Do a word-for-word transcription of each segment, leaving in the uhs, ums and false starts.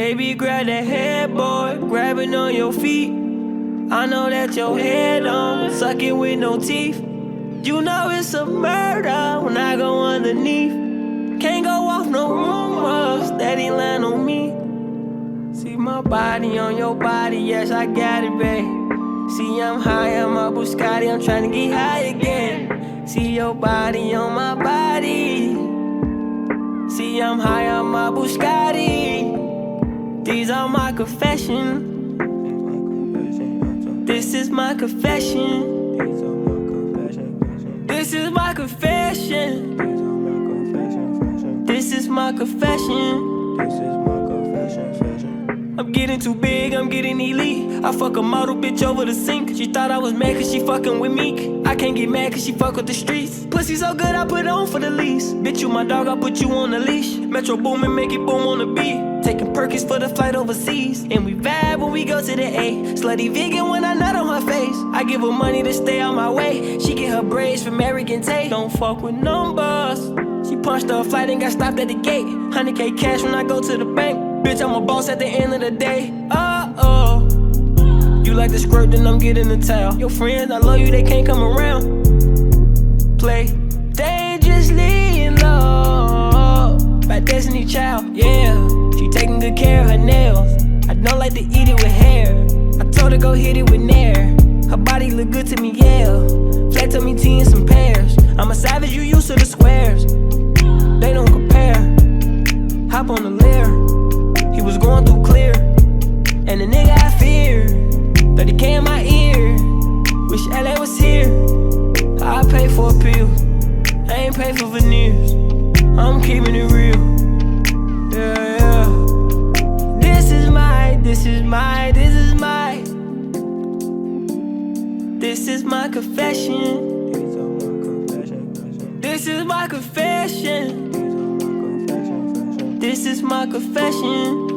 Baby, grab that headboard, grabbing on your feet. I know that your head on, suck it with no teeth. You know it's a murder when I go underneath. Can't go off no rumors that he land on me. See my body on your body, yes I got it, babe. See I'm high, I'm a Buscati, I'm tryna get high again. See your body on my body. See I'm high, I'm a Buscati. These are my confessions. This is my confession. This is my confession. This is my confession. I'm getting too big, I'm getting elite. I fuck a model bitch over the sink. She thought I was mad cause she fucking with me. I can't get mad cause she fuck with the streets. Pussy so good I put on for the lease. Bitch you my dog, I put you on the leash. Metro Boomin, make it boom on the beat. Taking Perkins for the flight overseas. And we vibe when we go to the A. Slutty vegan when I nut on her face. I give her money to stay on my way. She get her braids from Eric and Tay. Don't fuck with numbers. She punched her flight and got stopped at the gate. one hundred K cash when I go to the bank. Bitch, I'm a boss at the end of the day. Uh-oh. You like the squirt, then I'm getting the towel. Your friends, I love you, they can't come around. Play dangerously in love by Destiny Child, yeah. She taking good care of her nails. I don't like to eat it with hair. I told her go hit it with Nair. Her body look good to me, yeah. Flat tummy tea and some pears. I'm a savage, you used to the squares. They don't compare. Hop on the lair. He was going through clear. And the nigga I fear, thirty K in my ear. Wish L A was here. I pay for pills, I ain't pay for veneers. I'm keeping it real. Yeah, yeah. This is my, this is my, this is my. This is my confession. This is my confession. This is my confession.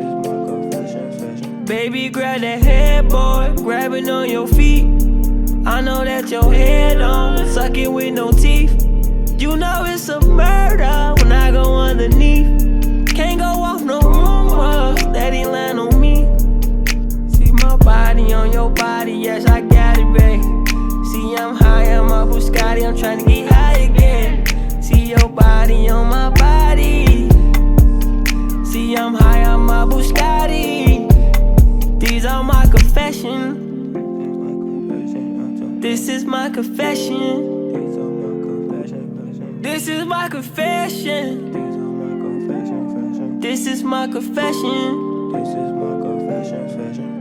Baby, grab that headboard, grabbing on your feet. I know that your head on, suck it with no teeth. You know it's a murder when I go underneath. Can't go off no rumors that he land on me. See my body on your body, yes I got it, babe. See I'm high, I'm a Buscati, I'm tryna get high again. See your body on my body. See I'm high, I'm a Buscati. These are my confessions. This is my confession. This is my confession. This is my confession. This is my confession.